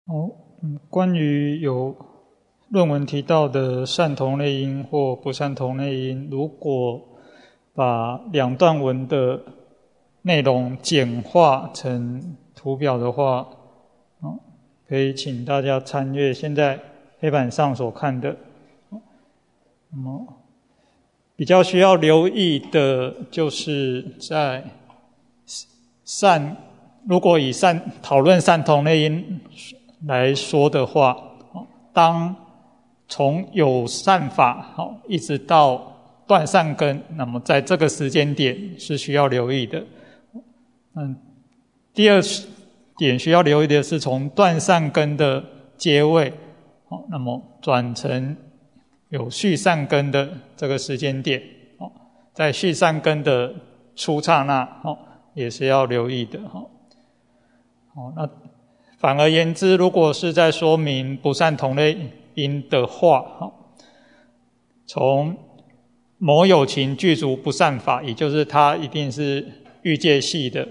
关于有论文提到的善同类因或不善同类因，如果把两段文的内容简化成图表的话，可以请大家参阅现在黑板上所看的。比较需要留意的就是在如果以讨论善同类因来说的话，当从有善法一直到断善根，那么在这个时间点是需要留意的。第二点需要留意的是从断善根的阶位，那么转成有续善根的这个时间点，在续善根的初刹那，也是要留意的。那反而言之，如果是在说明不善同类因的话，从某有情具足不善法，也就是它一定是欲界系的，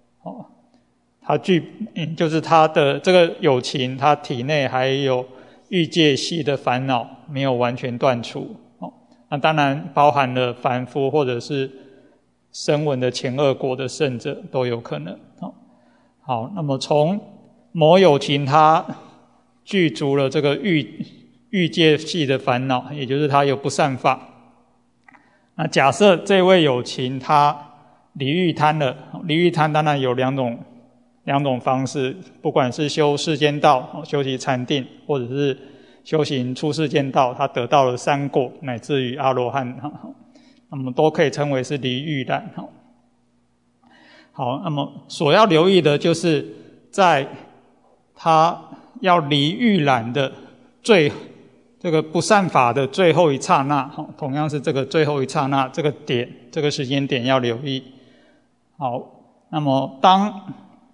就是它的这个有情，它体内还有欲界系的烦恼没有完全断除，那当然包含了凡夫或者是声闻的前二果的圣者都有可能。好，那么从某有情它具足了这个欲界系的烦恼，也就是它有不善法。那假设这位有情他离欲贪了，离欲贪当然有两种方式，不管是修世间道修习禅定，或者是修行出世间道，他得到了三果乃至于阿罗汉，那么都可以称为是离欲染。好，那么所要留意的就是在他要离欲染的这个不善法的最后一刹那，同样是这个最后一刹那这个时间点要留意。好，那么当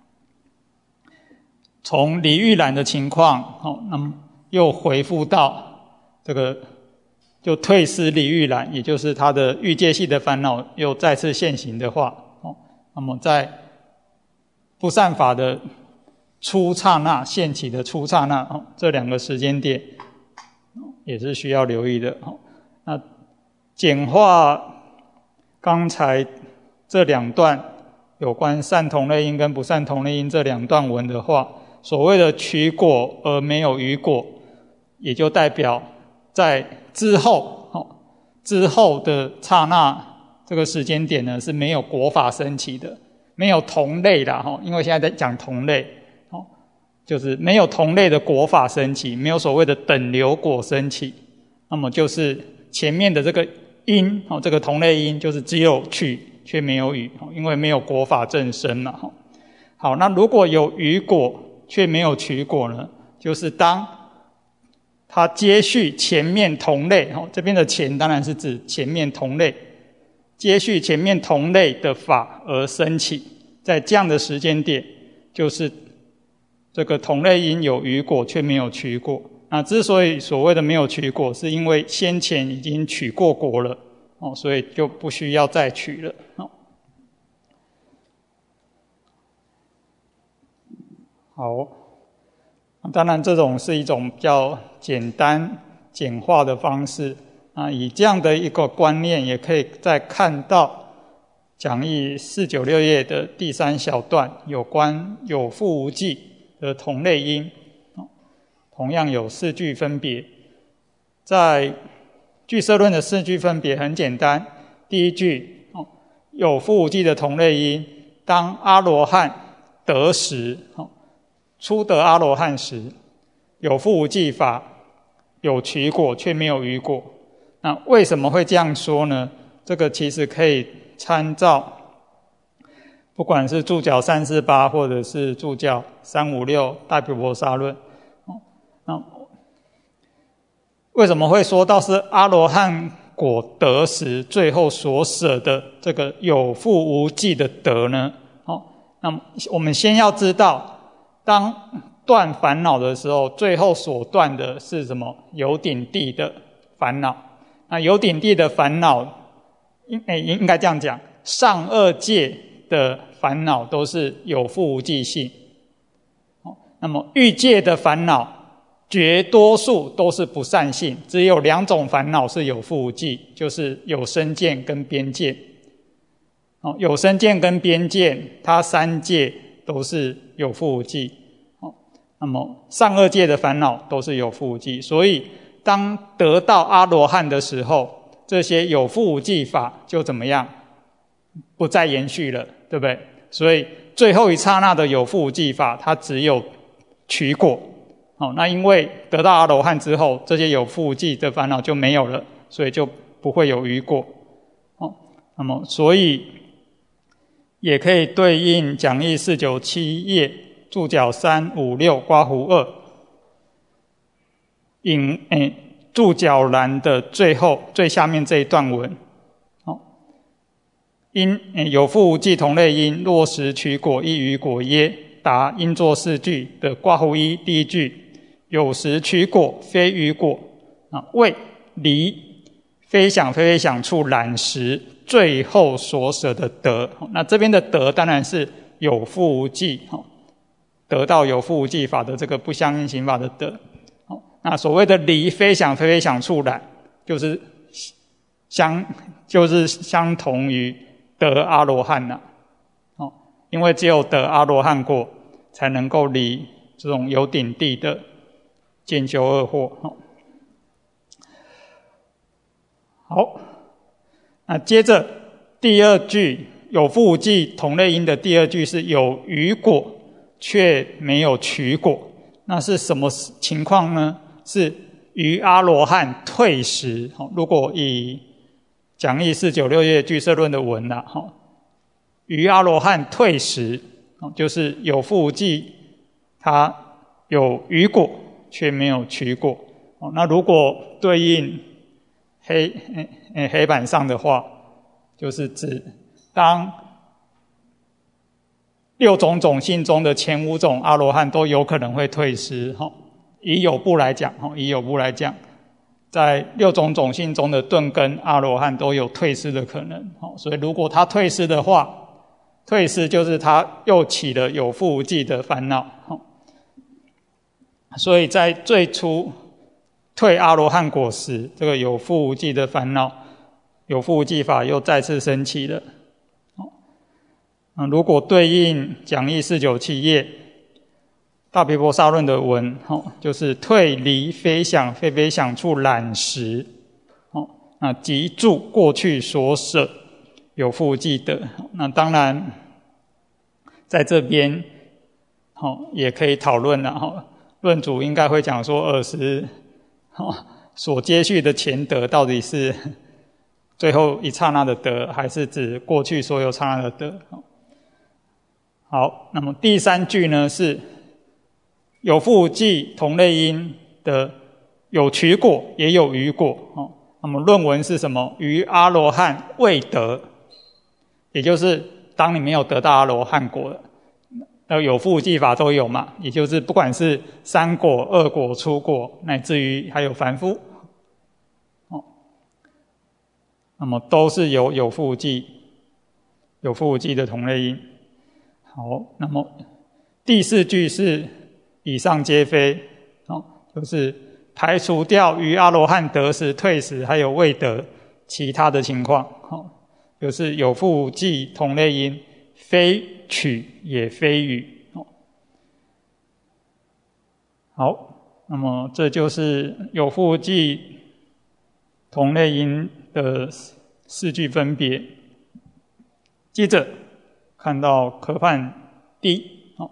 从离欲染的情况，那么又回复到这个就退失离欲染，也就是他的欲界系的烦恼又再次现行的话，那么在不善法的初刹那现起的初刹那，这两个时间点也是需要留意的。那简化刚才这两段有关善同类因跟不善同类因这两段文的话，所谓的取果而没有余果，也就代表在之后的刹那这个时间点呢，是没有果法升起的，没有同类啦，因为现在在讲同类，就是没有同类的果法升起，没有所谓的等流果升起，那么就是前面的这个因，这个同类因就是只有取却没有余，因为没有果法正生嘛。好，那如果有余果却没有取果呢，就是当它接续前面同类，这边的前当然是指前面同类，接续前面同类的法而升起，在这样的时间点，就是这个同类因有余果却没有取果。那之所以所谓的没有取果，是因为先前已经取过果了，所以就不需要再取了。好，当然这种是一种比较简单简化的方式，以这样的一个观念，也可以再看到讲义496页的第3小段有关有覆无记的同类因，同样有4句分别。在俱舍论的4句分别很简单，第一句有覆无记的同类因，当阿罗汉得时，初得阿罗汉时，有覆无记法，有取果却没有余果。那为什么会这样说呢？这个其实可以参照不管是注脚348或者是注脚356大毗婆沙论。那为什么会说到是阿罗汉果得时最后所舍的这个有覆无记的得呢？那么我们先要知道，当断烦恼的时候，最后所断的是什么？有顶地的烦恼。那有顶地的烦恼，应该这样讲，上二界的烦恼都是有覆无记性。 那么欲界的烦恼绝多数都是不善性，只有2种烦恼是有覆无记，就是有生见跟边见。有生见跟边见，它3界都是有覆无记。那么上2界的烦恼都是有覆无记，所以当得到阿罗汉的时候，这些有覆无记法就怎么样？不再延续了，对不对？所以最后一刹那的有覆无记法，它只有取果。那因为得到阿罗汉之后，这些有覆无记的烦恼就没有了，所以就不会有余果。那么所以也可以对应讲义497页注脚356括弧2注脚栏的最下面这一段文。因有覆无记同类因，若实取果亦余果耶？答应作4句的括弧1第一句，有时取果非余果，为离非想非非想处染识最后所舍的得。那这边的得当然是有覆无记，得到有覆无记法的这个不相应行法的得。那所谓的离非想非非想处染，就是相同于得阿罗汉了。因为只有得阿罗汉果，才能够离这种有顶地的见修二惑。好，那接着第二句有覆无记同类因的第二句是有余果却没有取果。那是什么情况呢？是于阿罗汉退时。如果以讲义496页俱舍论的文啦，于阿罗汉退时，就是有覆无记它有余果却没有取果。那如果对应黑板上的话，就是指当6种种性中的前5种阿罗汉都有可能会退失。以有部来讲，在6种种性中的顿根阿罗汉都有退失的可能。所以如果他退失的话，退失就是他又起了有覆无记的烦恼。所以在最初退阿罗汉果时，这个有覆无记的烦恼，有覆无记法又再次升起了。如果对应讲义497页大毗婆沙论的文，就是退离非想非非想处染识，即住过去所舍有覆无记得。那当然在这边也可以讨论了。论主应该会讲说尔时所接续的前得到底是最后一刹那的得，还是指过去所有刹那的得。好，那么第3句呢是有覆无记同类因的有取果也有余果。那么论文是什么？于阿罗汉未得，也就是当你没有得到阿罗汉果了，有覆无记法都有嘛，也就是不管是3果、2果、初果，乃至于还有凡夫，那么都是有覆无记的同类因。好，那么第4句是以上皆非，就是排除掉于阿罗汉得时、退时还有未得其他的情况，就是有覆无记同类因，非取也非予。好，那么这就是有覆无记同类因的4句分别。接着看到科判 D，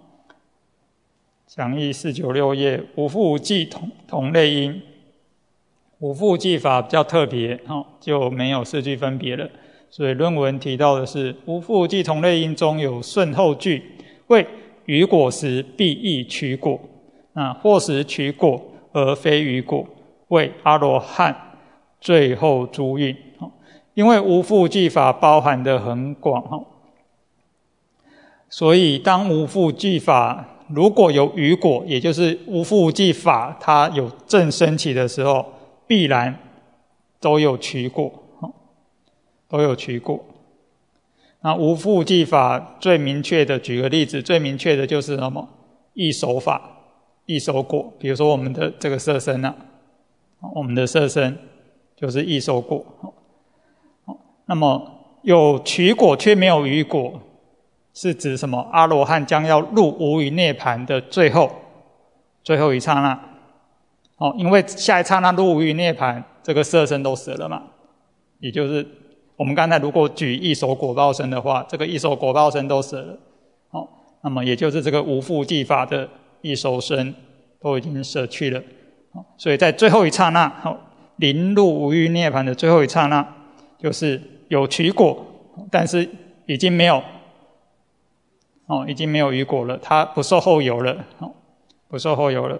讲义496页无覆无记同类因。无覆无记法比较特别，就没有4句分别了。所以论文提到的是无覆无记同类因中有顺后句，为余果时必亦取果，或时取果而非余果，为阿罗汉最后诸蕴。因为无覆无记法包含的很广，所以当无覆无记法如果有余果，也就是无覆无记法它有正升起的时候，必然都有取果，那无覆无记法最明确的，举个例子，最明确的就是什么？异手法。 异熟果，比如说我们的这个色身啊，我们的色身就是异熟果。那么有取果却没有余果，是指什么？阿罗汉将要入无余涅槃的最后一刹那。因为下一刹那入无余涅槃，这个色身都死了嘛，也就是我们刚才如果举异熟果报身的话，这个异熟果报身都死了。那么也就是这个无复计法的异熟身都已经舍去了。所以在最后一刹那，临入无余涅槃的最后一刹那，就是有取果，但是已经没有余果了，它不受后有了，不受后有了。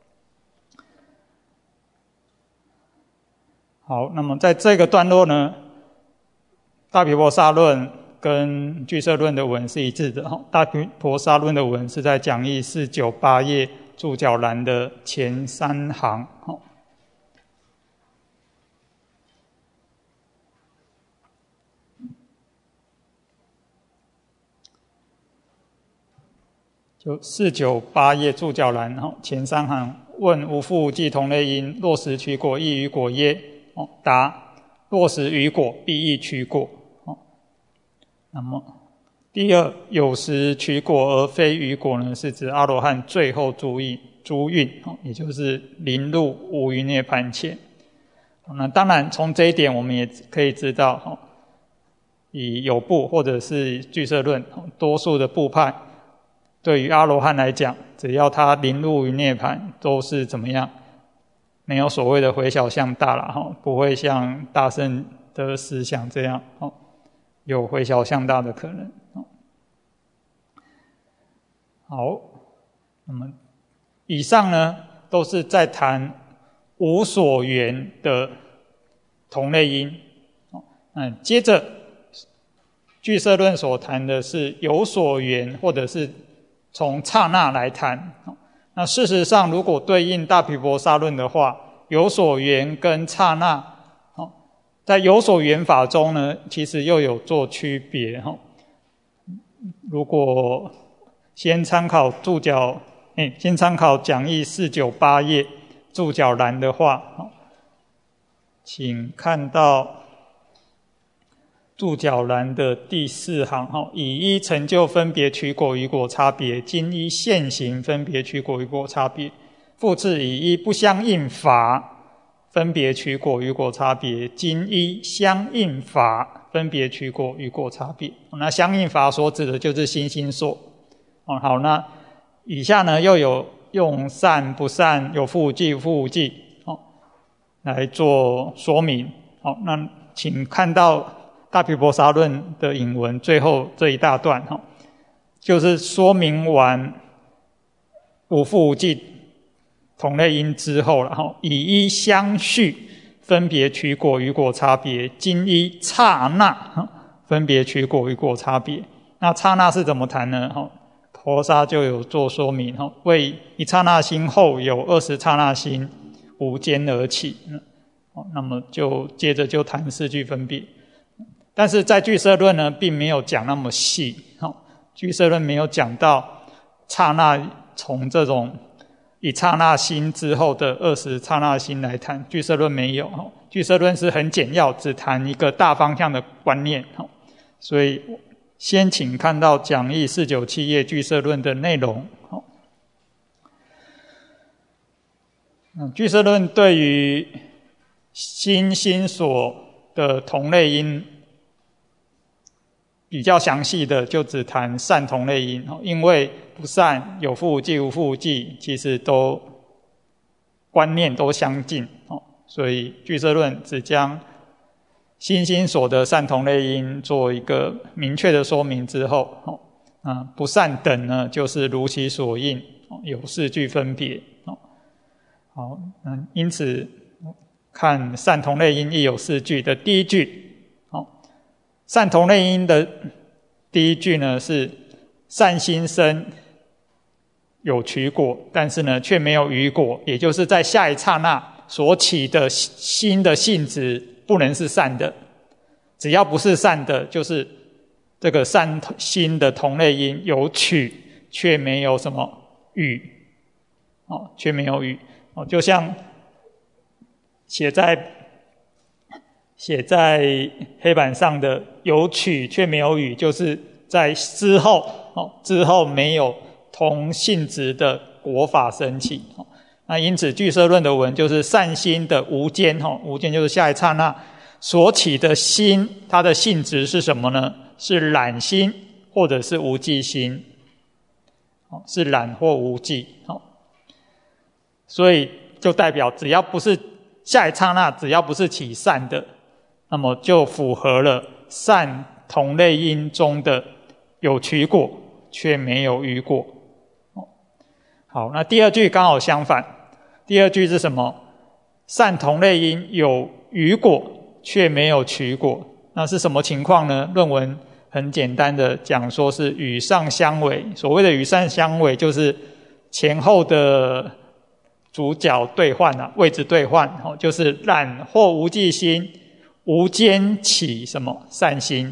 好，那么在这个段落呢，大毗婆沙论跟俱舍论的文是一致的。大毗婆沙论的文是在讲义498页注脚栏的前3行。就498页注脚栏前3行，问无复计同类因，若实取果亦余果耶？答：若实余果，必亦取果。那么第二，有时取果而非余果呢，是指阿罗汉最后诸蕴，也就是临入无余涅槃前。那当然从这一点我们也可以知道，以有部或者是俱舍论，多数的部派对于阿罗汉来讲，只要他临入于涅槃，都是怎么样？没有所谓的回小向大啦，不会像大乘的思想这样有回小向大的可能。好，那么以上呢都是在谈无所缘的同类因。接着俱舍论所谈的是有所缘，或者是从刹那来谈。那事实上如果对应大毗婆沙论的话，有所缘跟刹那在有所缘法中呢，其实又有做区别。如果先参考先参考讲义498页注脚栏的话，请看到注脚栏的第4行，以依成就分别取果与果差别，今依现行分别取果与果差别，复次以依不相应法分别取果与果差别，今依相应法分别取果与果差别。那相应法所指的就是心心所。好，那以下呢又有用善不善、有复无记无复无记来做说明。那请看到大毗婆沙论的引文最后这一大段，就是说明完无复无记同类因之后了，以依相续分别取果与果差别，今依刹那分别取果与果差别。那刹那是怎么谈呢？婆沙就有做说明，为一刹那心后有20刹那心无间而起。那么就接着就谈四句分别。但是在俱舍论呢并没有讲那么细，俱舍论没有讲到刹那从这种一刹那心之后的20刹那心来谈，俱舍论没有。俱舍论是很简要，只谈一个大方向的观念。所以先请看到讲义497页俱舍论的内容。俱舍论对于心心所的同类因比较详细的就只谈善同类因，因为不善有复无记无复无记其实都观念都相近，所以俱舍论只将心心所的善同类因做一个明确的说明之后，不善等呢就是如其所应，有4句分别。好，因此看善同类因亦有4句的第一句，善同类因的第一句呢是善心生有取果，但是呢却没有余果，也就是在下一刹那所起的心的性质不能是善的，只要不是善的，就是这个善心的同类因有取却没有什么余。 却没有雨就像写在黑板上的有曲却没有雨，就是在之后没有同性质的果法生起那因此俱舍论的文就是善心的无间无间就是下一刹那所起的心，它的性质是什么呢？是染心或者是无记心是染或无记所以就代表只要不是下一刹那，只要不是起善的，那么就符合了善同类因中的有曲果却没有余果好，那第二句刚好相反，第二句是什么？善同类因有余果却没有曲果，那是什么情况呢？论文很简单的讲说是与上相违，所谓的与上相违就是前后的主角兑换位置兑换就是染或无记心无间起什么善心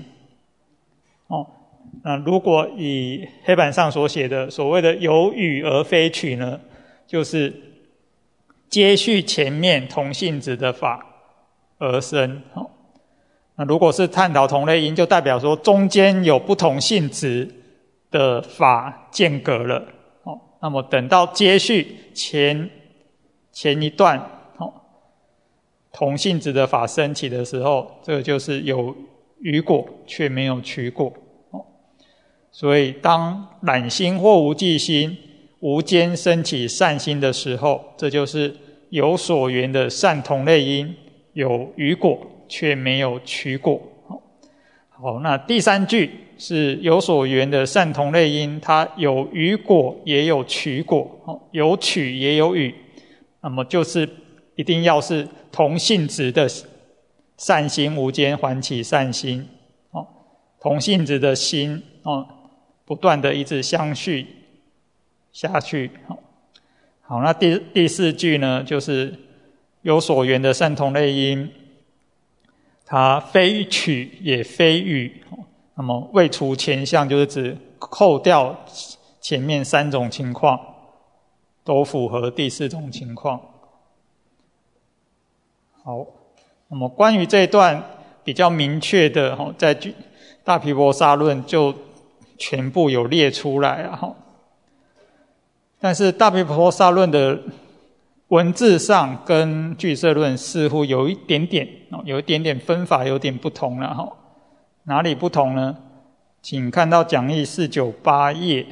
那如果以黑板上所写的所谓的有雨而非曲呢，就是接续前面同性质的法而生那如果是探讨同类因，就代表说中间有不同性质的法间隔了那么等到接续前一段同性质的法升起的时候，这个就是有余果却没有曲果所以当染心或无记心无间升起善心的时候，这就是有所缘的善同类因有余果却没有曲果好，那第三句是有所缘的善同类因，它有余果也有曲果有曲也有雨，那么就是一定要是同性质的善心无间还起善心同性质的心不断的一直相续下去好，那第四句呢，就是有所缘的善同类因，它非曲也非雨那么未除前项，就是指扣掉前面三种情况都符合第四种情况好，那么关于这一段比较明确的在大毗婆沙论就全部有列出来但是大毗婆沙论的文字上跟俱舍论似乎有一点点分法有点不同了哪里不同呢？请看到讲义498页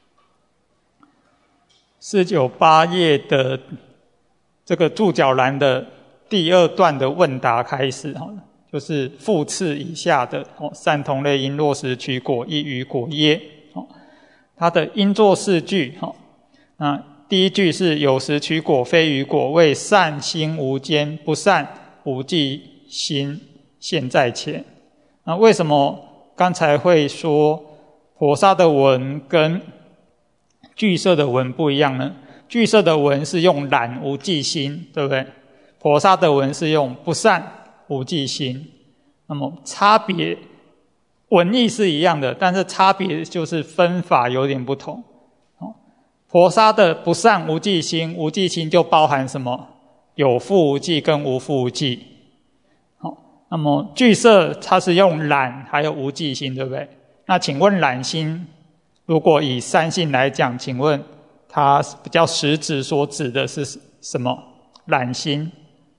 498页的这个注脚栏的第二段的问答开始就是复次以下的善同类因若实曲果亦余果耶它的应作四句那第一句是有实曲果非余果，为善心无间不善无记心现在前那为什么刚才会说婆沙的文跟俱舍的文不一样呢？俱舍的文是用染无记心，对不对？婆沙的文是用不善无记心，那么差别文意是一样的，但是差别就是分法有点不同婆沙的不善无记心，无记心就包含什么？有覆无记跟无覆无记那么俱舍它是用染还有无记心，对不对？那请问染心如果以三性来讲，请问它比较实质所指的是什么？染心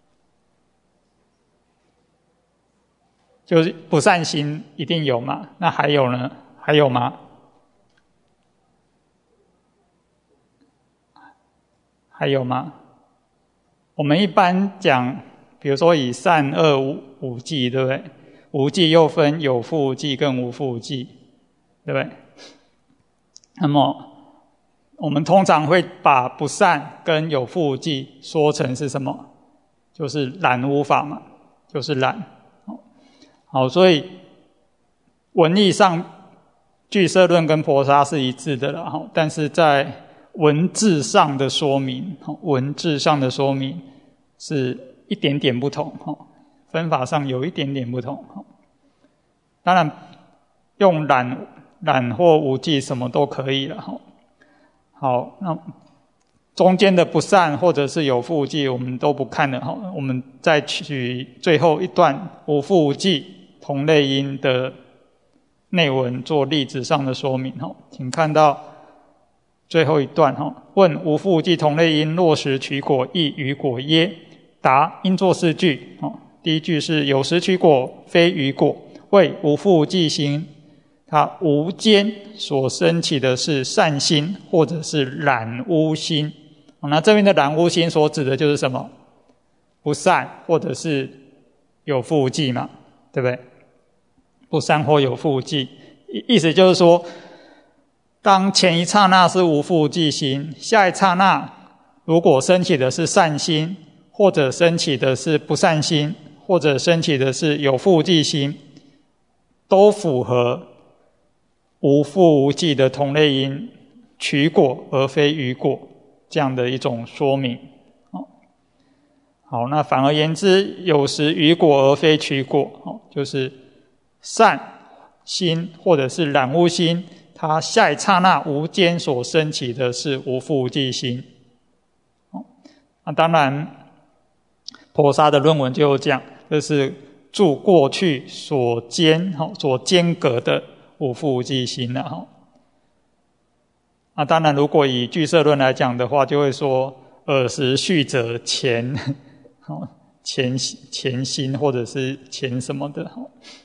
就是不善心一定有嘛？那还有呢？还有吗？还有吗？我们一般讲比如说以善恶五记，对不对？无记又分有覆无记跟无覆无记，对不对？那么我们通常会把不善跟有覆无记说成是什么？就是染污法嘛，就是染好，所以文义上俱舍论跟婆沙是一致的了但是在文字上的说明是一点点不同分法上有一点点不同当然用染或无记什么都可以了好，那中间的不善或者是有复无记我们都不看了，我们再取最后一段无复无记同类因的内文做例子上的说明。请看到最后一段，问无复无记同类因若实取果亦余果耶？答应作四句。第一句是有实取果非余果，谓无复无记心它无间所生起的是善心或者是染污心。那这边的染污心所指的就是什么？不善或者是有复无记嘛，对不对？不善或有复无记，意思就是说，当前一刹那是无复无记心，下一刹那如果升起的是善心，或者升起的是不善心，或者升起的是有复无记心，都符合无复无记的同类因取果而非余果这样的一种说明。好，那反而言之，有时余果而非取果，就是善心或者是染污心，它下一刹那无间所升起的是无复无记心。那当然婆沙的论文就有讲，这是住过去所间隔的无复无记心了。那当然如果以俱舍论来讲的话，就会说尔时序者前心或者是前什么的。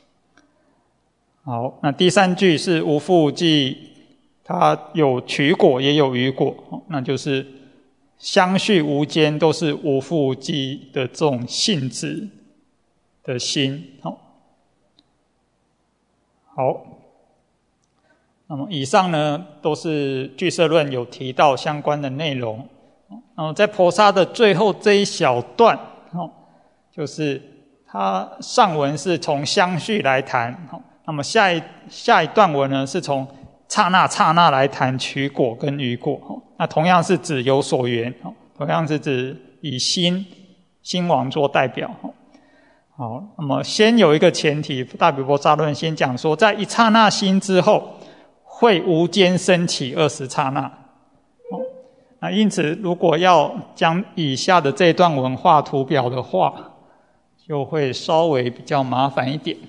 好，那第三句是无复无记，它有取果也有余果，那就是相续无间都是无复无记的这种性质的心。好，那么以上呢都是俱舍论有提到相关的内容。那么在婆沙的最后这一小段，就是它上文是从相续来谈，那么下一段文呢是从刹那刹那来谈取果跟余果。那同样是指有所缘，同样是指以心王做代表。好，那么先有一个前提，大比婆沙论先讲说，在一刹那心之后会无间升起20刹那。那因此如果要将以下的这段文画图表的话，就会稍微比较麻烦一点。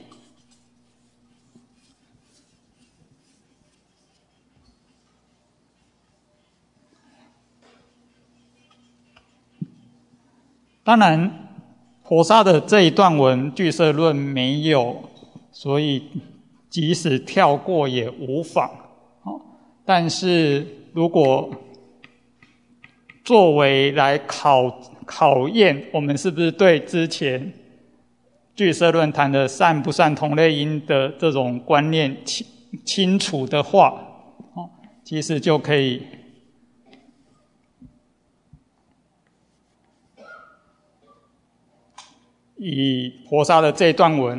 当然婆沙的这一段文俱舍论没有，所以即使跳过也无妨。但是如果作为来考验我们是不是对之前俱舍论谈的善不善同类因的这种观念清楚的话，其实就可以以婆沙的这段文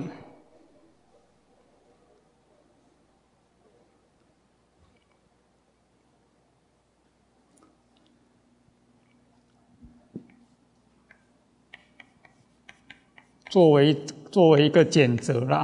作为一个检则啦。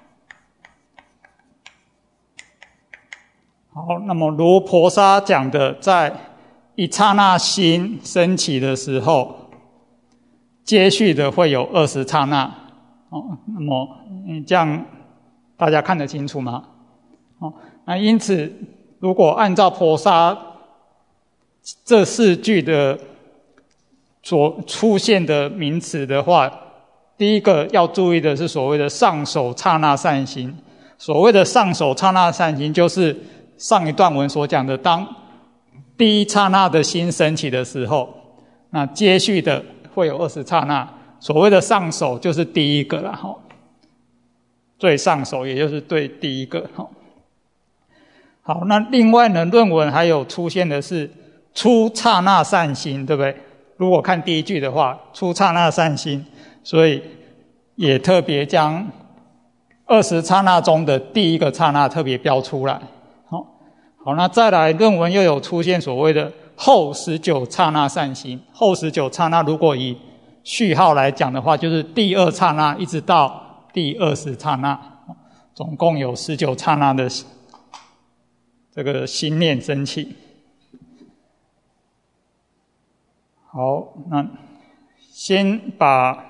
好，那么如婆沙讲的，在一刹那心升起的时候，接续的会有20刹那。那么这样大家看得清楚吗？那因此如果按照婆沙这4句的所出现的名词的话，第一个要注意的是所谓的上首刹那善心。所谓的上首刹那善心，就是上一段文所讲的，当第一刹那的心升起的时候，那接续的会有20刹那。所谓的上首就是第一个啦，最上首也就是对第一个。好，那另外呢，论文还有出现的是初刹那善心，对不对？如果看第一句的话，初刹那善心，所以也特别将20刹那中的第一个刹那特别标出来。好，那再来论文又有出现所谓的后19刹那善心。后19刹那如果以序号来讲的话，就是第2刹那一直到第20刹那，总共有19刹那的这个心念升起。 好，那先把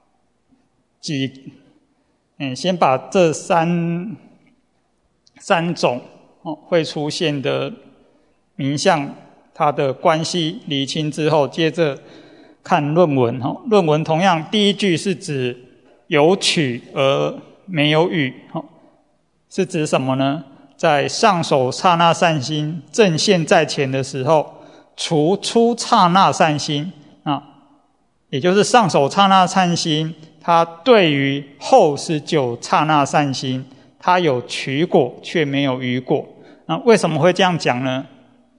这三种会出现的名相它的关系厘清之后，接着看论文。论文同样第一句是指有取而没有予，是指什么呢？在上手刹那善心正现在前的时候，除初刹那善心也就是上手刹那善心，它对于后19刹那善心，它有取果却没有予果。那为什么会这样讲呢？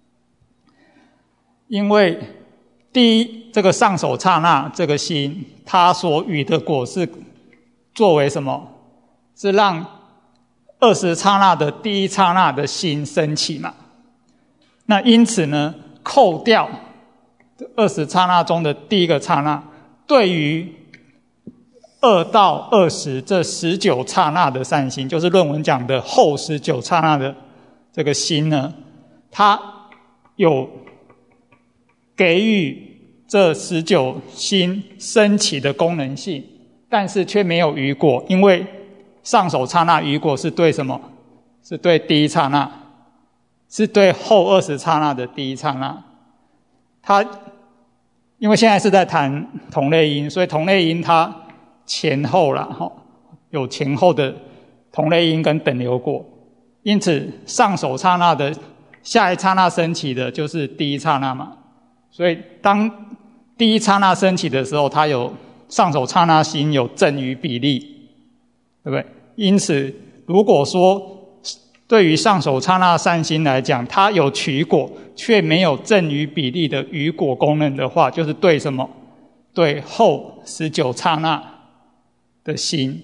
因为第一，这个上手刹那这个心，它所予的果是作为什么？是让20刹那的第一刹那的心升起嘛。那因此呢，扣掉20刹那中的第一个刹那，对于2到20这19刹那的善心，就是论文讲的后19刹那的这个心呢，它有给予这19心升起的功能性，但是却没有予果，因为上手刹那予果是对什么？是对第一刹那，是对后20刹那的第一刹那。它因为现在是在谈同类因，所以同类因它前后啦，有前后的同类因跟等流果，因此上手刹那的下一刹那升起的就是第一刹那嘛。所以当第一刹那升起的时候，它有上手刹那心有正与比例，对不对？因此如果说对于上手刹那善心来讲，它有取果却没有正与比例的予果功能的话，就是对什么？对后19刹那的心。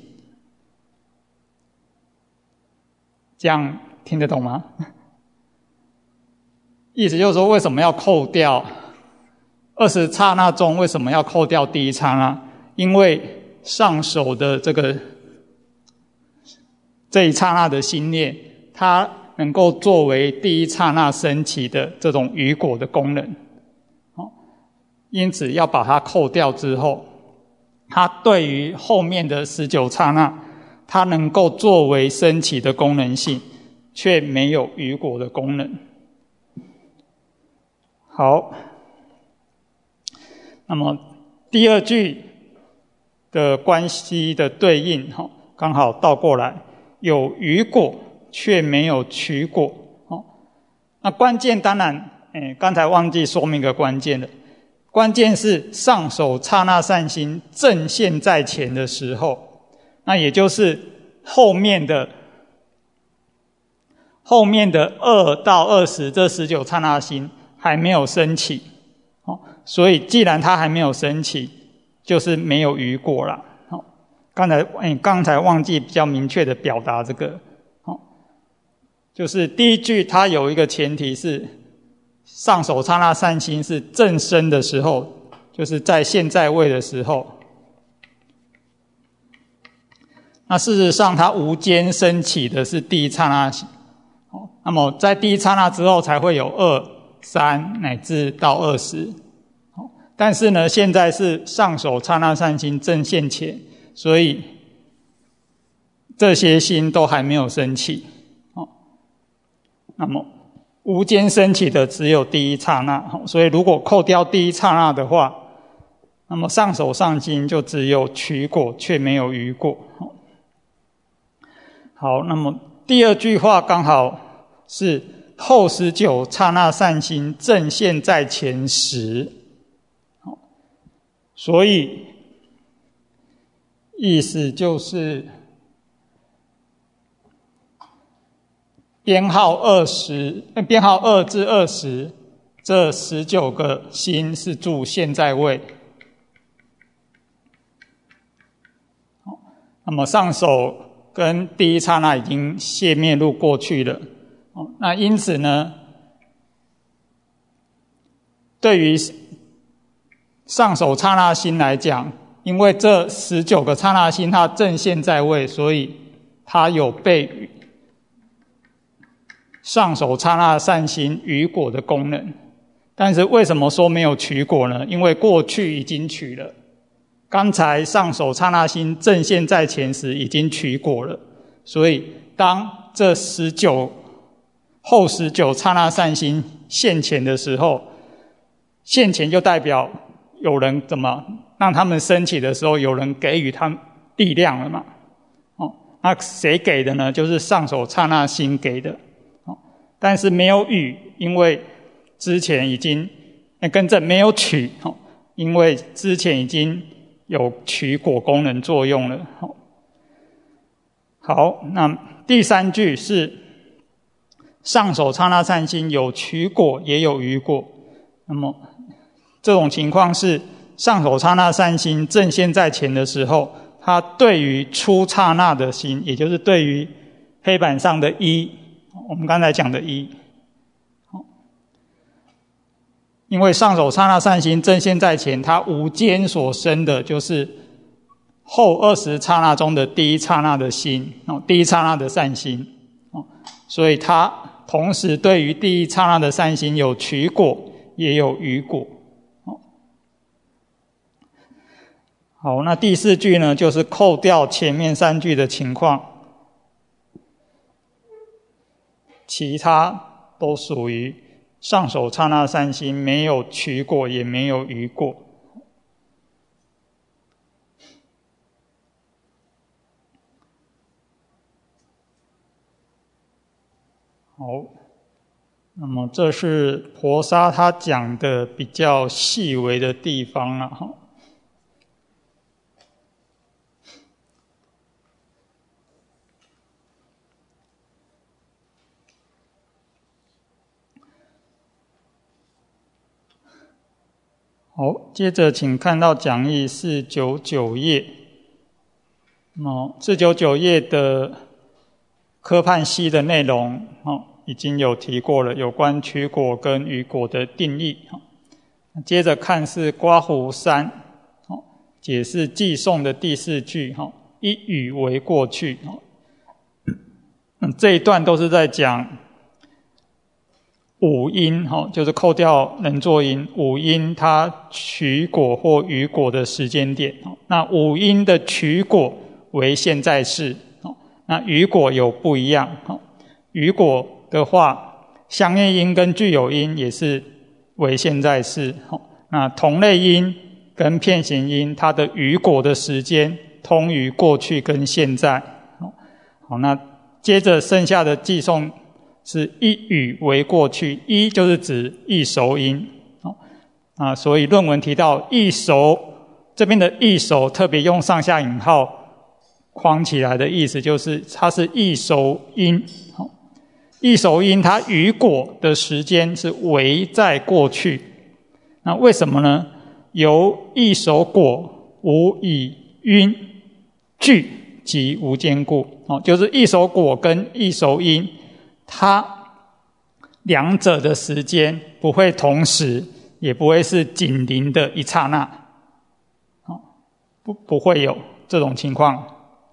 这样听得懂吗？意思就是说，为什么要扣掉20刹那中，为什么要扣掉第一刹那？因为上手的这一刹那的心念，它能够作为第一刹那升起的这种予果的功能。因此要把它扣掉之后，它对于后面的19刹那，它能够作为升起的功能性，却没有予果的功能。好，那么第二句的关系的对应刚好倒过来，有予果却没有取果。那关键当然刚才忘记说明一个关键了，关键是上手刹那善心正现在前的时候，那也就是后面的2到20这19刹那心还没有升起，所以既然它还没有升起，就是没有予果啦。刚才忘记比较明确的表达这个，就是第一句它有一个前提是上手刹那善心是正升的时候，就是在现在位的时候。那事实上它无间升起的是第一刹那，那么在第一刹那之后才会有2、3乃至到20。但是呢，现在是上手刹那善心正现前，所以这些心都还没有升起。那么无间升起的只有第一刹那，所以如果扣掉第一刹那的话，那么上手善心就只有取果却没有予果。好，那么第二句话刚好是后19刹那善心正现在前时，所以意思就是编号2至20这19个心是住现在位。那么上手跟第一刹那已经谢灭入过去了，那因此呢，对于上手刹那心来讲，因为这19个刹那心它正现在位，所以它有被上手刹那善心予果的功能。 但是为什么说没有取果呢？因为过去已经取了，刚才上手刹那心正现在前时已经取果了，所以当这后19刹那善心现前的时候，现前就代表有人怎么让他们升起的时候，有人给予他们力量了嘛。那谁给的呢？就是上手刹那心给的。但是没有予，因为之前已经更正没有取，因为之前已经有取果功能作用了。好，那第3句是上手刹那善心有取果也有予果。那么这种情况是上手刹那善心正现在前的时候，它对于初刹那的心，也就是对于黑板上的一，我们刚才讲的一，因为上手刹那善心正现在前，它无间所生的就是后20刹那中的第一刹那的心，第一刹那的善心，所以它同时对于第一刹那的善心有取果也有予果。好，那第4句呢，就是扣掉前面3句的情况，其他都属于上手刹那善心没有取果也没有予果。好，那么这是婆沙他讲的比较细微的地方了哈。好，接着请看到讲义499页。499页的科判析的内容已经有提过了，有关取果跟予果的定义。接着看是刮胡3，解释寄送的第4句，一语为过去。这一段都是在讲五音，就是扣掉人作音，五音它取果或予果的时间点。那五音的取果为现在式，那予果有不一样。予果的话，相应音跟具有音也是为现在式。那同类音跟片形音，它的予果的时间通于过去跟现在。好，那接着剩下的寄送是一语为过去，一就是指易熟音。所以论文提到易熟，这边的易熟特别用上下引号框起来的意思，就是它是易熟音。易熟音它予果的时间是为在过去。那为什么呢？由易熟果无以晕句及无间故。就是易熟果跟易熟音，它两者的时间不会同时，也不会是紧邻的一刹那，不会有这种情况。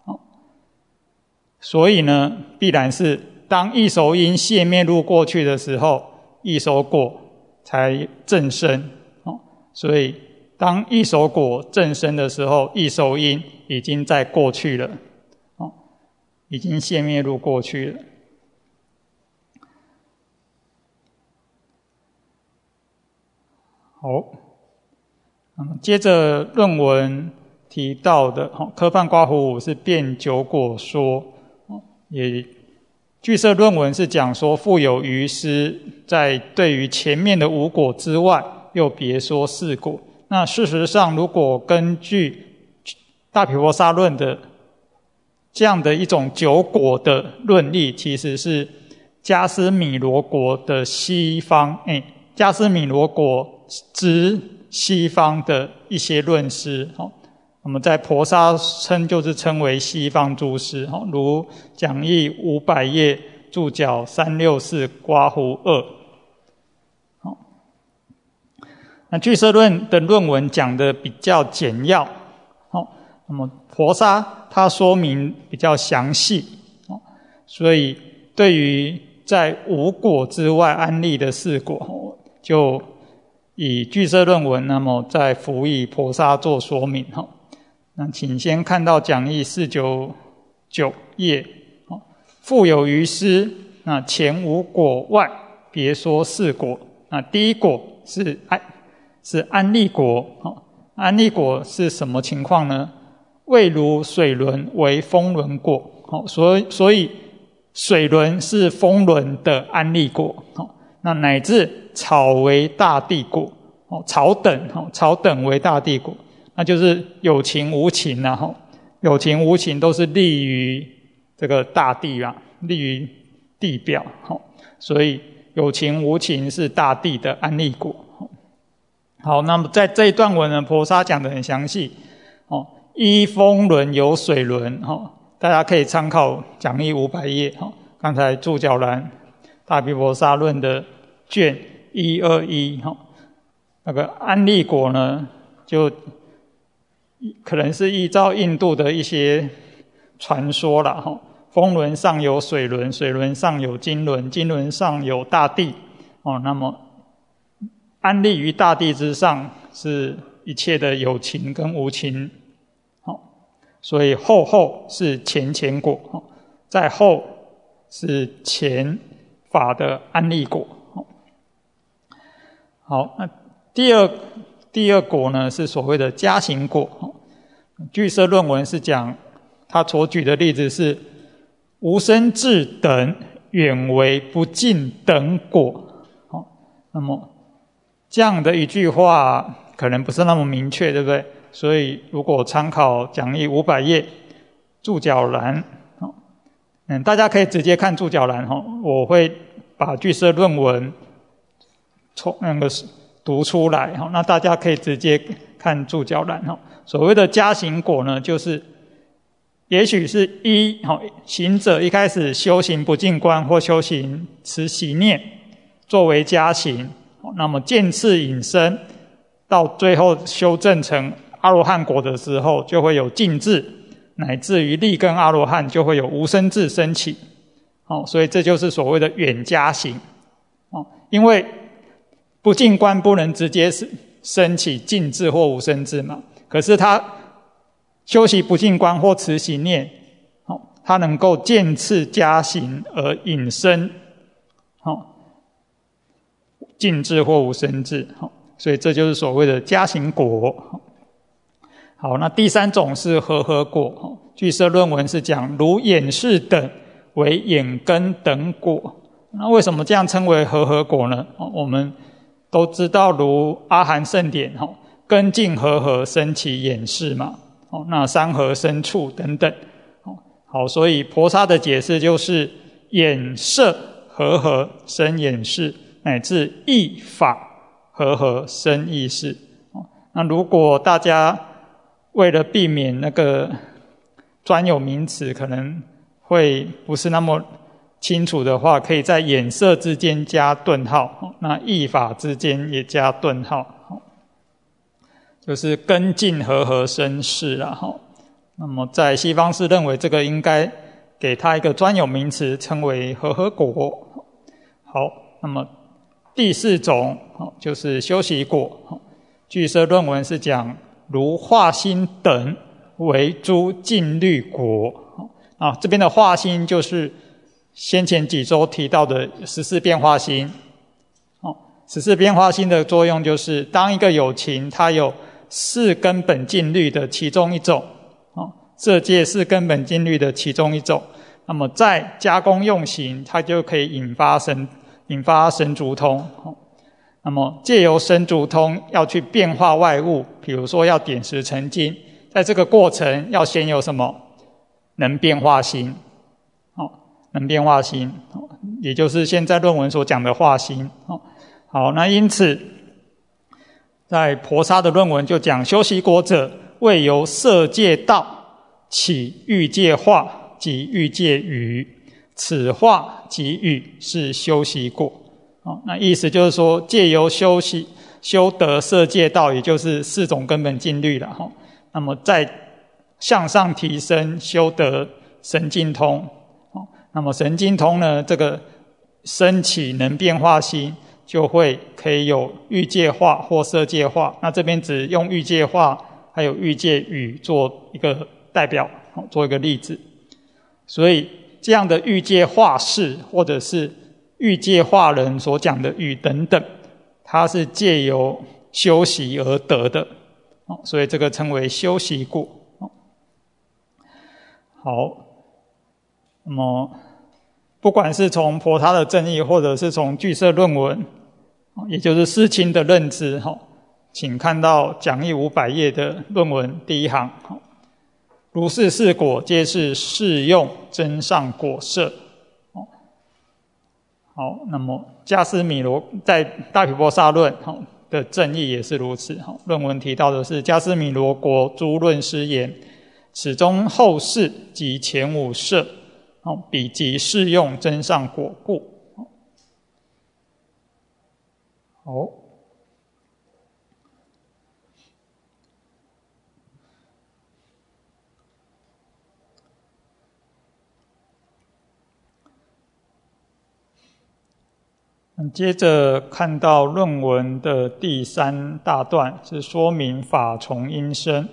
所以呢，必然是当易熟音谢灭入过去的时候，易熟果才正生。所以当易熟果正生的时候，易熟音已经在过去了，已经谢灭入过去了。好，接着论文提到的科判刮胡5是辩九果说，也据色论文是讲说复有余师在对于前面的5果之外，又别说4果。那事实上，如果根据大毗婆沙论的这样的一种9果的论例，其实是迦尸弥罗国的西方，迦尸弥罗国之西方的一些论师，那么在婆沙就是称为西方诸师，如讲义500页注脚364刮胡2。那俱舍论的论文讲的比较简要，那么婆沙它说明比较详细，所以对于在5果之外安立的4果，就以句式论文，那么再辅以婆沙做说明。那请先看到讲义499页。复有余师，那前5果外，别说4果。那第一果是安立果。安立果是什么情况呢？未如水轮为风轮果。所以水轮是风轮的安立果。那乃至草为大地果。草等为大地果，那就是有情无情啊。有情无情都是立于这个大地啊，立于地表。所以有情无情是大地的安立果。好，那么在这一段文呢，婆沙讲得很详细。依风轮有水轮，大家可以参考讲义500页。刚才注脚栏大毗婆沙论的卷121。那个安立果呢，就可能是依照印度的一些传说啦。风轮上有水轮，水轮上有金轮，金轮上有大地。那么安立于大地之上，是一切的有情跟无情。所以后是前果，在后是前法的安立果。好，那第二果呢，是所谓的加行果。句式论文是讲，他所举的例子是无生智等远为不尽等果。那么这样的一句话可能不是那么明确，对不对？所以如果参考讲义500页注脚栏，大家可以直接看注脚栏。我会把句式论文从那个读出来。那大家可以直接看注脚栏。所谓的加行果呢，就是也许是行者一开始修行不净观或修行持习念作为加行，那么渐次引申，到最后修正成阿罗汉果的时候，就会有净智，乃至于立根阿罗汉就会有无生智升起。所以这就是所谓的远加行。因为不净观不能直接升起净智或无生智嘛，可是他修习不净观或持习念，他能够渐次加行而引申净智或无生智。所以这就是所谓的加行果。好，那第3种是和合果。句式论文是讲如眼识等为眼根等果。那为什么这样称为和合果呢？我们都知道如阿含圣典，根净和合生起眼识嘛。那三合生处等等。好，所以婆沙的解释就是眼色和合生眼识，乃至意法和合生意识。那如果大家为了避免那个专有名词可能会不是那么清楚的话，可以在眼色之间加顿号，那意法之间也加顿号，就是根净和合生识啦。那么在西方是认为这个应该给它一个专有名词，称为和合果。好，那么第4种就是修习果。句式论文是讲如化心等为诸净律果。这边的化心就是先前几周提到的14变化心。14变化心的作用就是当一个有情它有4根本净律的其中一种，色界4根本净律的其中一种，那么再加工用行，它就可以引发神足通。那么借由神足通要去变化外物，比如说要点石成金，在这个过程要先有什么？能变化心。能变化心，也就是现在论文所讲的化心。好，那因此在婆沙的论文就讲修习果者未由色界道起欲界化及欲界语，此化及语是修习果。那意思就是说借由修得色界道，也就是4种根本净律了。那么再向上提升修得神经通。那么神经通呢，这个升起能变化心， 就会可以有欲界化或色界化。那这边只用欲界化还有欲界语做一个代表，做一个例子。所以这样的欲界化事或者是欲界化人所讲的语等等，它是借由修习而得的，所以这个称为修习果。好，那么不管是从婆他的正义或者是从俱舍论文，也就是世亲的认知，请看到讲义500页的论文第一行，如是四果皆是适用真上果舍。好，那么迦尸弥罗在大毗婆沙论的正义也是如此。论文提到的是迦尸弥罗国诸论师言，此中后世及前五舍，彼即适用真上果故。好，接着看到论文的第3大段是说明法从因生。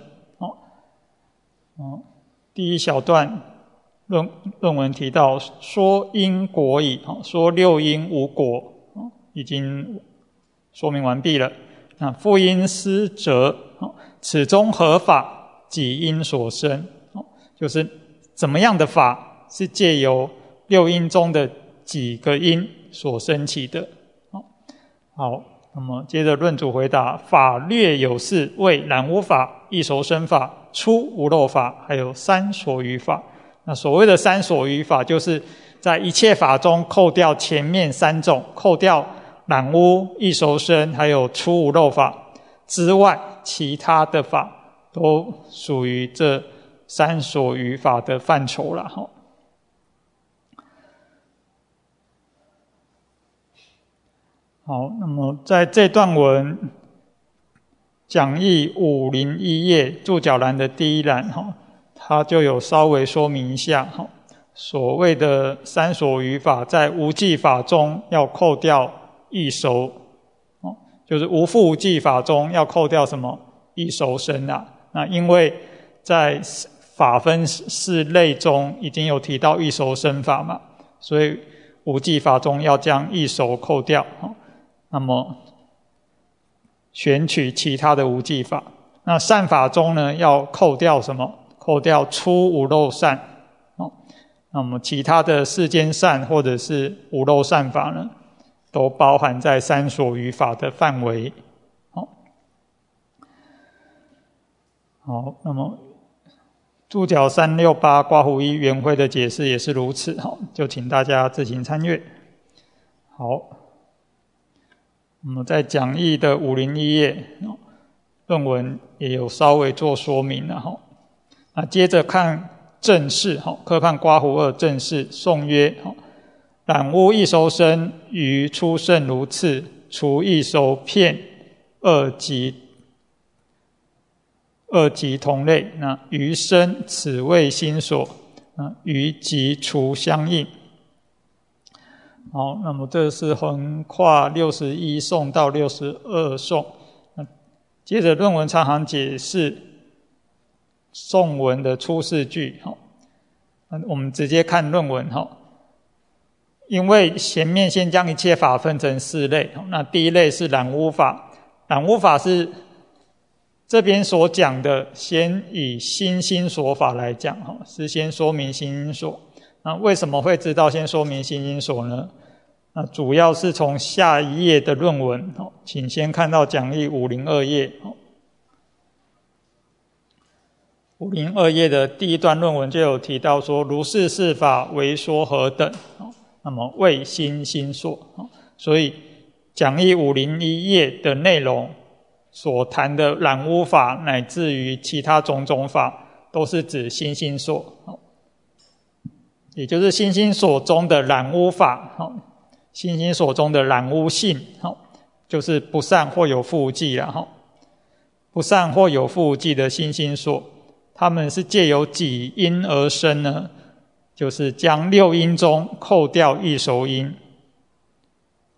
第一小段论文提到说因果矣，说六因无果，已经说明完毕了。那复因思则，此中何法即因所生，就是怎么样的法是借由六因中的几个因所生起的。好，那么接着论主回答，法略有四，为染污法、异熟生法、出无漏法，还有三所余法。那所谓的三所余法，就是在一切法中扣掉前面3种，扣掉染污、异熟生还有出无漏法之外，其他的法都属于这三所余法的范畴了。好，那么在这段文讲义501页注脚栏的第一栏，它就有稍微说明一下，所谓的三所余法在无记法中要扣掉异熟，就是无复无记法中要扣掉什么异熟生啊。那因为在法分4类中已经有提到异熟生法嘛，所以无记法中要将异熟扣掉，那么选取其他的无记法。那善法中呢，要扣掉什么？扣掉出无漏善。那么其他的世间善或者是无漏善法呢，都包含在三所余法的范围。好，那么注脚368括弧1圆会的解释也是如此，就请大家自行参阅。好，那么在讲义的501页论文也有稍微做说明了。那接着看正释，科判括弧2正释颂曰，染污异熟生于初胜如次，除异熟片二即同类，那余生此谓心所，余即除相应。好，那么这是横跨61颂到62颂。接着论文长行解释颂文的出世句。我们直接看论文。因为前面先将一切法分成4类，那第一类是染污法。染污法是这边所讲的先以心心所法来讲，是先说明心心所。那为什么会知道先说明心心所呢？那主要是从下一页的论文，请先看到讲义502页。502页的第一段论文就有提到说，如是四法为说何等，那么为心心所。所以讲义501页的内容所谈的染污法乃至于其他种种法，都是指心心所，也就是心心所中的染污法。心心所中的染污性，就是不善或有复无记啦。不善或有复无记的心心所，他们是借由几因而生呢？就是将6因中扣掉异熟因。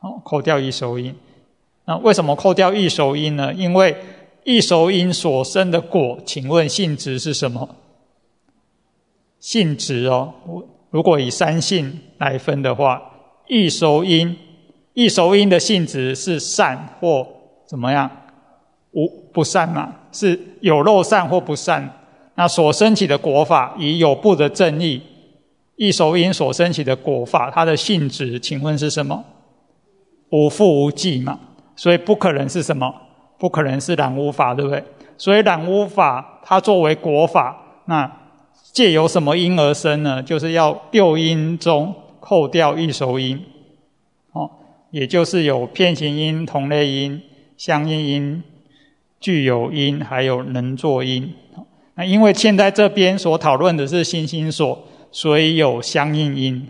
扣掉异熟因。那为什么扣掉异熟因呢？因为异熟因所生的果，请问性质是什么？性质如果以三性来分的话，异熟因的性质是善或怎么样？不善嘛，是有漏善或不善。那所生起的果法以有部的正义，异熟因所生起的果法，它的性质请问是什么？无复无记嘛，所以不可能是什么？不可能是染污法，对不对？所以染污法它作为果法，那借由什么因而生呢？就是要六因中扣掉异熟因，也就是有遍行因、同类因、相应因、具有因，还有能作因。那因为现在这边所讨论的是心心所，所以有相应因。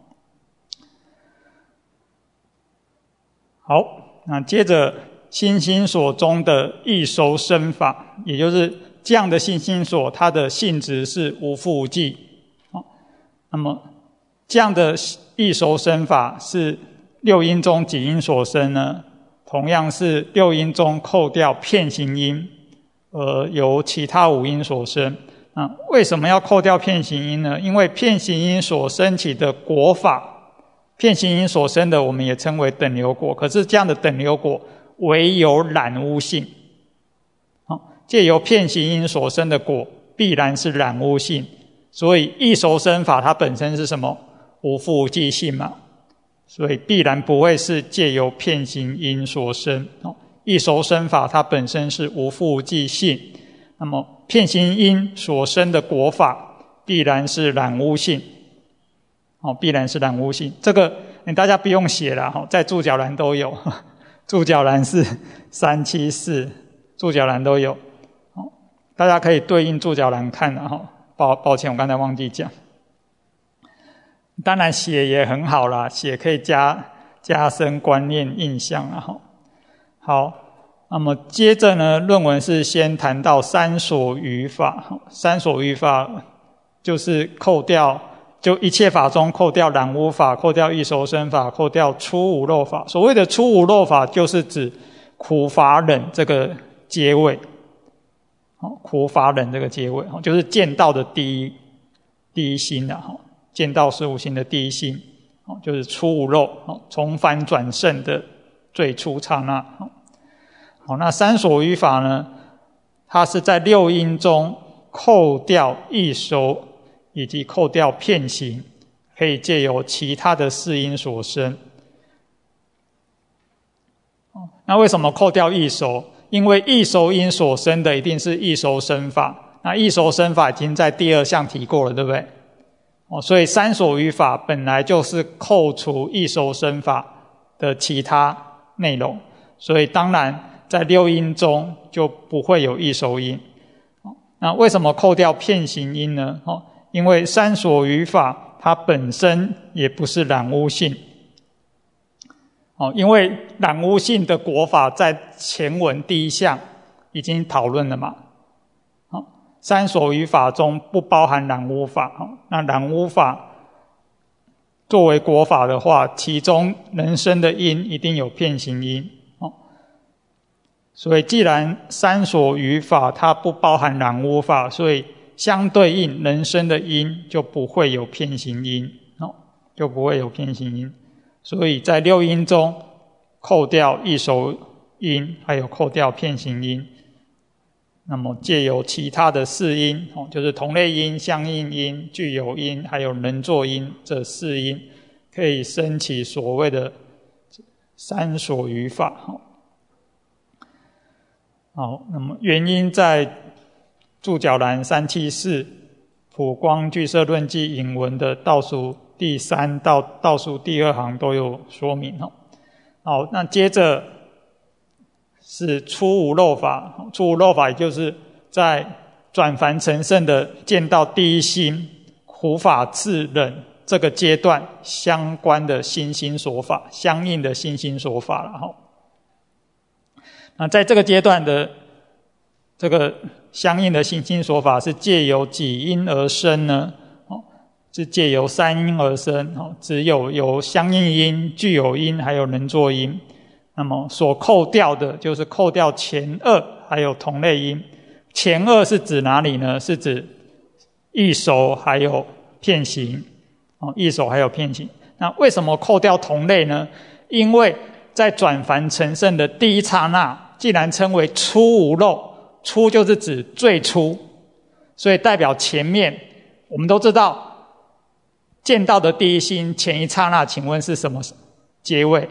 好，那接着心心所中的异熟生法，也就是这样的心心所，它的性质是无复无记。那么这样的异熟生法是六因中几因所生呢？同样是六因中扣掉遍行因，由其他五因所生。为什么要扣掉遍行因呢？因为遍行因所生起的果法，遍行因所生的我们也称为等流果，可是这样的等流果唯有染污性。借由遍行因所生的果必然是染污性，所以异熟生法它本身是什么？无复无记性嘛，所以必然不会是借由遍行因所生。异熟生法它本身是无复无记性，那么遍行因所生的果法必然是染污性，必然是染污性。这个大家不用写了，在注脚栏都有，注脚栏是374，注脚栏都有，大家可以对应注脚栏看了。抱歉我刚才忘记讲。当然写也很好啦，写可以加深观念印象啦。好，那么接着呢，论文是先谈到三所余法。三所余法就是扣掉，就一切法中扣掉染污法，扣掉异熟生法，扣掉初无漏法。所谓的初无漏法就是指苦法忍这个阶位，苦法忍这个阶位就是见道的第一心啦。见道是无心的第一心，就是初无漏，从凡转胜的最初刹那。好，那三所余法呢，它是在六因中扣掉异熟以及扣掉遍行，可以借由其他的四因所生。那为什么扣掉异熟？因为异熟因所生的一定是异熟生法，那异熟生法已经在第二项提过了，对不对？所以三所余法本来就是扣除异熟生法的其他内容，所以当然在六因中就不会有异熟因。那为什么扣掉遍行因呢？因为三所余法它本身也不是染污性，因为染污性的果法在前文第一项已经讨论了嘛。三所余法中不包含染污法，那染污法作为果法的话，其中能生的因一定有遍行因。所以既然三所余法它不包含染污法，所以相对应能生的因就不会有遍行因，就不会有遍行因。所以在六因中扣掉异熟因，还有扣掉遍行因，那么借由其他的四因，就是同类因、相应因、具有因，还有能作因这四因，可以生起所谓的三所余法。好，那么原因在注脚栏374普光俱舍论记引文的倒数第3到倒数第2行都有说明。好，那接着是初无漏法。初无漏法也就是在转凡成圣的见到第一心苦法自忍这个阶段相关的心心所法，相应的心心所法了。那在这个阶段的这个相应的心心所法是借由几因而生呢？ 是借由三因而生，只有相应因、具有因还有能作因。那么所扣掉的就是扣掉前二还有同类因。前二是指哪里呢？是指异熟还有片形，异熟还有片形。那为什么扣掉同类呢？因为在转凡成圣的第一刹那，既然称为初无漏，初就是指最初，所以代表前面我们都知道见到的第一心前一刹那，请问是什么阶位？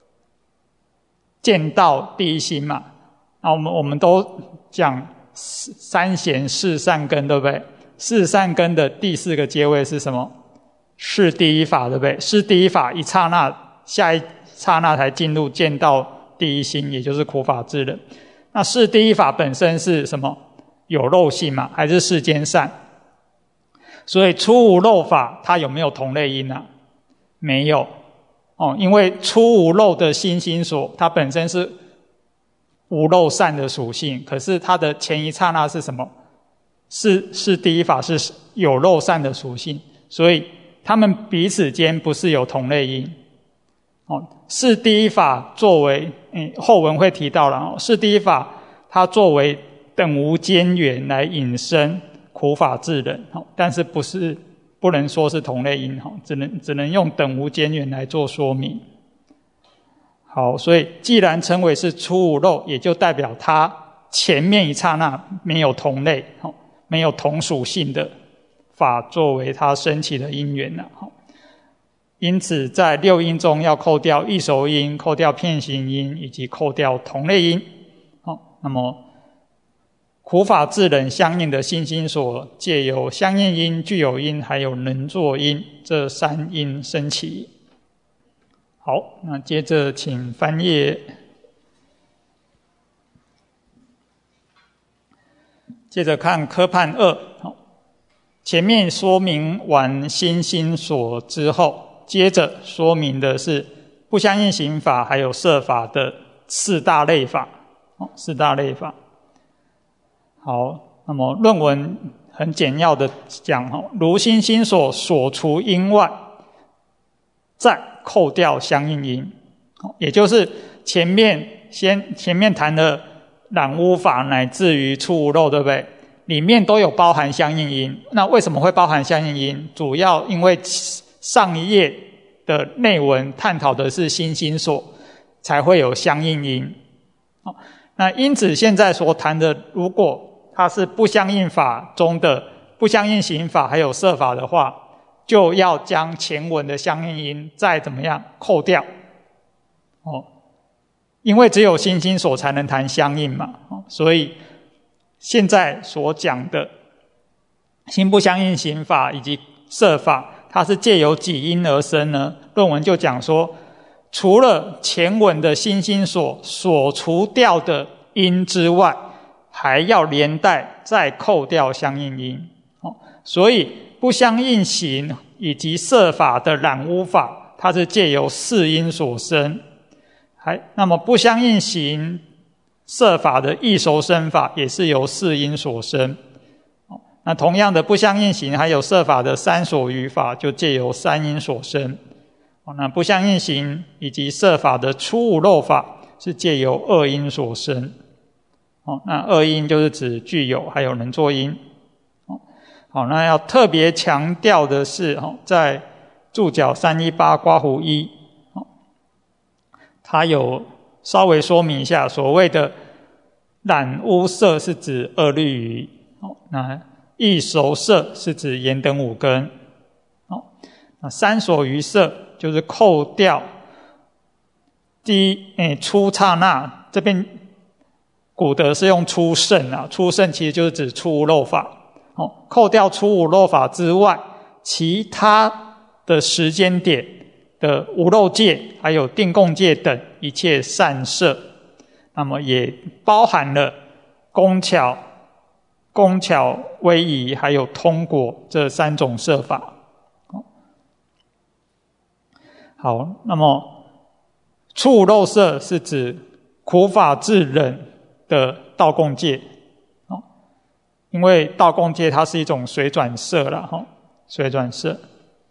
见到第一心嘛。那我们都讲三贤四善根，对不对？四善根的第四个阶位是什么？是第一法，对不对？是第一法一刹那，下一刹那才进入见到第一心，也就是苦法智人。那是第一法本身是什么？有漏性嘛，还是世间善？所以初无漏法它有没有同类因啊？没有因为初无漏的心心所它本身是无漏善的属性，可是它的前一刹那是什么？是第一法是有漏善的属性，所以他们彼此间不是有同类因。是第一法作为后文会提到了，是第一法它作为等无间缘来引申苦法智人，但是不能说是同类因，只能用等无间缘来做说明。好，所以既然称为是初无漏，也就代表它前面一刹那没有同类，没有同属性的法作为它升起的因缘。因此在六因中要扣掉异熟因、扣掉片形因以及扣掉同类因。那么苦法智人相应的心心所借由相应因、具有因还有能作因这三因升起。好，那接着请翻页。接着看科判2，前面说明完心心所之后，接着说明的是不相应行法还有摄法的四大类法。四大类法。好，那么论文很简要的讲，如心心所所除因外，再扣掉相应因，也就是前面谈的染污法乃至于初无漏，对不对？里面都有包含相应因。那为什么会包含相应因？主要因为上一页的内文探讨的是心心所，才会有相应因。那因此现在所谈的，如果它是不相应法中的不相应行法还有摄法的话，就要将前文的相应因再怎么样扣掉。因为只有心心所才能谈相应嘛，所以现在所讲的心不相应行法以及摄法，它是借由几因而生呢？论文就讲说，除了前文的心心所除掉的因之外，还要连带再扣掉相应因。所以不相应行以及摄法的染污法，它是借由四因所生。那么不相应行摄法的异熟生法也是由四因所生。那同样的不相应行还有摄法的三所余法，就借由三因所生。那不相应行以及摄法的初无漏法是借由二因所生。那二因就是指具有还有能作因。好，那要特别强调的是，在注脚318括弧1，它有稍微说明一下，所谓的染污摄是指二律仪，那异熟摄是指言等五根，那三所余摄就是扣掉第一初刹那，这边古德是用初圣啊，初圣其实就是指初无漏法。扣掉初无漏法之外，其他的时间点的无漏戒还有定共戒等一切善摄，那么也包含了工巧、威仪还有通果这三种摄法。好，那么初无漏摄是指苦法智人的道共戒，因为道共戒它是一种水转摄啦， 水转色。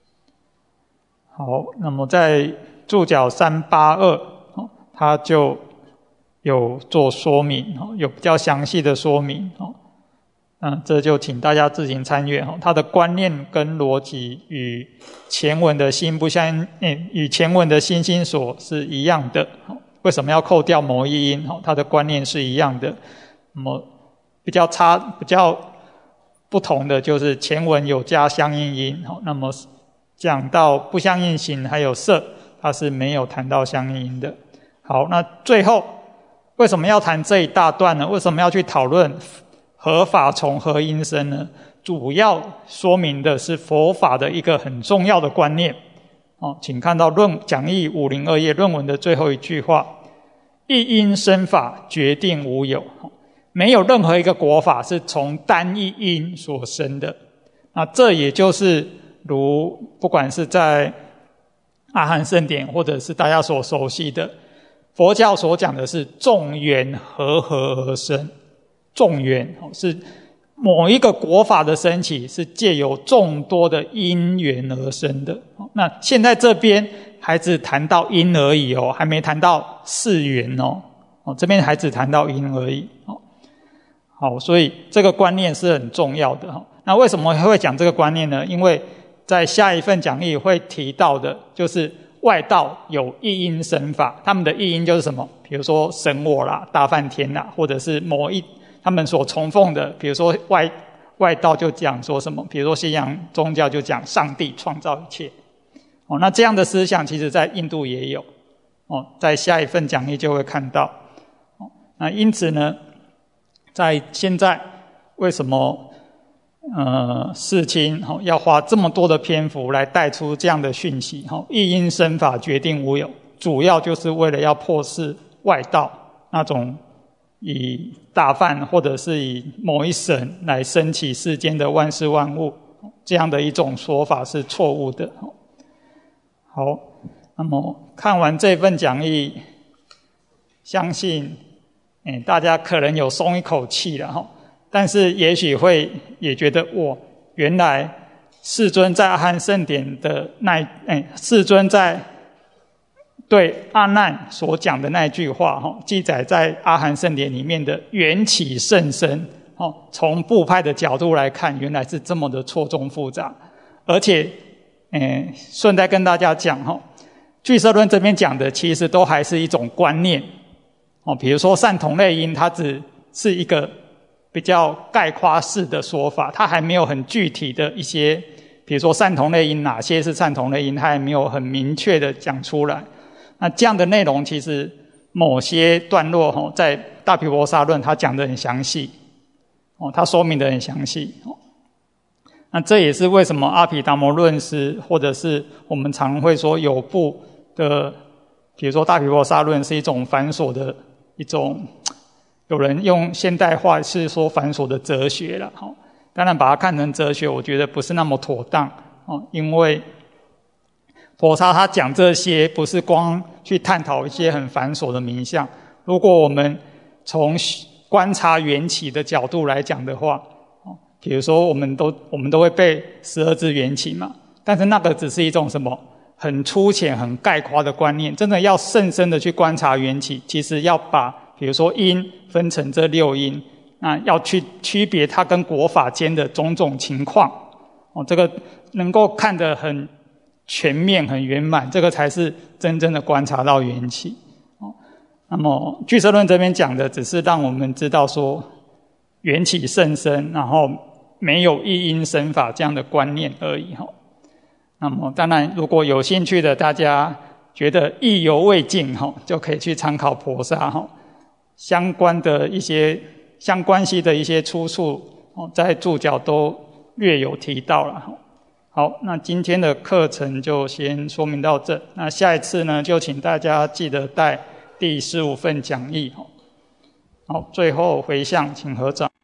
好，那么在注脚382，它就有做说明，有比较详细的说明。这就请大家自行参阅。它的观念跟逻辑与前文的心与前文的心心所是一样的。为什么要扣掉某一音？它的观念是一样的。那么比较不同的就是前文有加相应音，那么讲到不相应形还有色，它是没有谈到相应音的。好，那最后为什么要谈这一大段呢？为什么要去讨论何法从何因生呢？主要说明的是佛法的一个很重要的观念。请看到讲义502页论文的最后一句话：一因生法，决定无有。没有任何一个国法是从单一因所生的。那这也就是不管是在阿含圣典，或者是大家所熟悉的佛教所讲的是众缘和合而生。众缘是某一个国法的升起是借由众多的因缘而生的。那现在这边还只谈到因而已还没谈到事缘这边还只谈到因而已。好，所以这个观念是很重要的。那为什么会讲这个观念呢？因为在下一份讲义会提到的就是外道有一因生法，他们的一因就是什么？比如说神我啦、大梵天啦，或者是他们所崇奉的，比如说外道就讲说什么？比如说西洋宗教就讲上帝创造一切。那这样的思想其实在印度也有。在下一份讲义就会看到。那因此呢，在现在为什么世亲要花这么多的篇幅来带出这样的讯息？一因生法，决定无有，主要就是为了要破释外道那种以大梵或者是以某一神来升起世间的万事万物，这样的一种说法是错误的。好，那么看完这份讲义，相信大家可能有松一口气了，但是也许也觉得原来世尊在阿含圣典的世尊在对阿难所讲的那句话记载在阿含圣典里面的缘起甚深，从部派的角度来看，原来是这么的错综复杂。而且顺带跟大家讲俱舍论这边讲的其实都还是一种观念。比如说善同类因，它只是一个比较概括式的说法，它还没有很具体的一些，比如说善同类因哪些是善同类因，它还没有很明确的讲出来。那这样的内容其实某些段落在大毗婆沙论它讲得很详细，它说明得很详细。那这也是为什么阿毗达摩论师，或者是我们常会说有部的，比如说大毗婆沙论是一种繁琐的一种，有人用现代化是说繁琐的哲学啦。当然把它看成哲学，我觉得不是那么妥当。因为婆沙他讲这些不是光去探讨一些很繁琐的名相，如果我们从观察缘起的角度来讲的话，比如说我们都会背12支缘起嘛，但是那个只是一种什么很粗浅很概括的观念，真的要甚深的去观察缘起，其实要把比如说因分成这6因，那要去区别它跟国法间的种种情况，这个能够看得很全面很圆满，这个才是真正的观察到缘起。那么俱舍论这边讲的只是让我们知道说缘起甚深，然后没有一因生法这样的观念而已。那么当然如果有兴趣的大家觉得意犹未尽，就可以去参考婆沙相关系的一些出处，在注脚都略有提到了。好，那今天的课程就先说明到这。那下一次呢，就请大家记得带第15份讲义。好，最后回向，请合掌。